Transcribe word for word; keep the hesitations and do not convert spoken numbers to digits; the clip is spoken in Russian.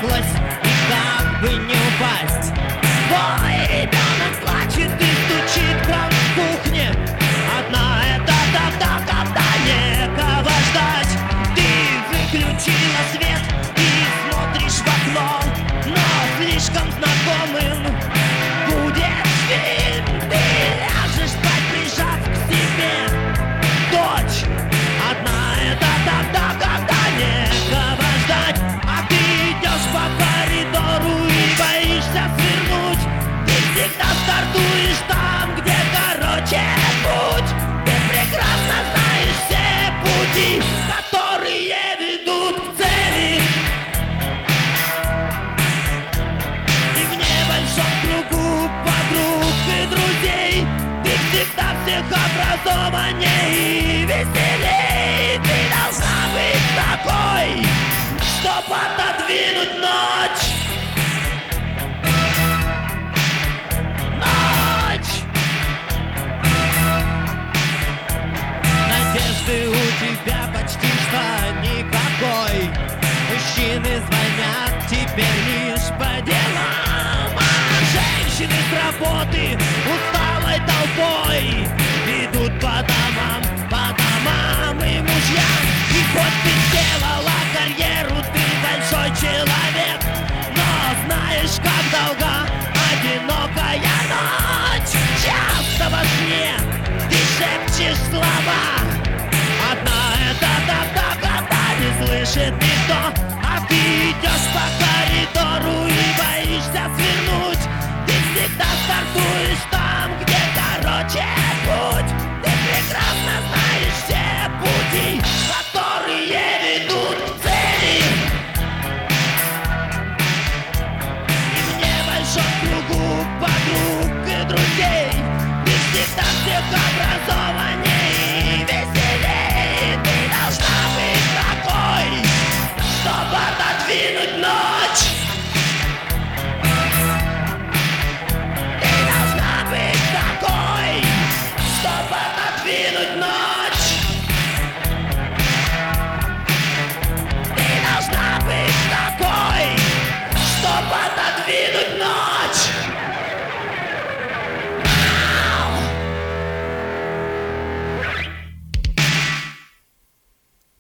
запеклась, и как бы не упасть. Твой ребенок плачет и стучит кран в кухне. Одна это тогда, когда некого ждать. Ты выключила свет и смотришь в окно, но слишком знакомым будет фильм. Ты ляжешь спать, прижав к себе дочь. Одна это тогда, когда некого ждать. А ты идешь по коридору и боишься свернуть. Ты всегда стартуешь там, где короче путь. Ты прекрасно знаешь все пути, которые ведут к цели. И в небольшом кругу подруг и друзей ты всегда всех образованнее и веселей. Ты должна быть такой, чтоб отодвинуть ночь. Ночь. Надежды у тебя почти что никакой. Мужчины звонят теперь лишь по делам, а женщины с работы усталой толпой идут по домам, по домам и мужьям. И хоть ты сделала карьеру, ты большой человек, но знаешь, как долга одинокая ночь. Часто во сне ты шепчешь слова. Одна это тогда, когда не слышит никто, а ты идешь по коридору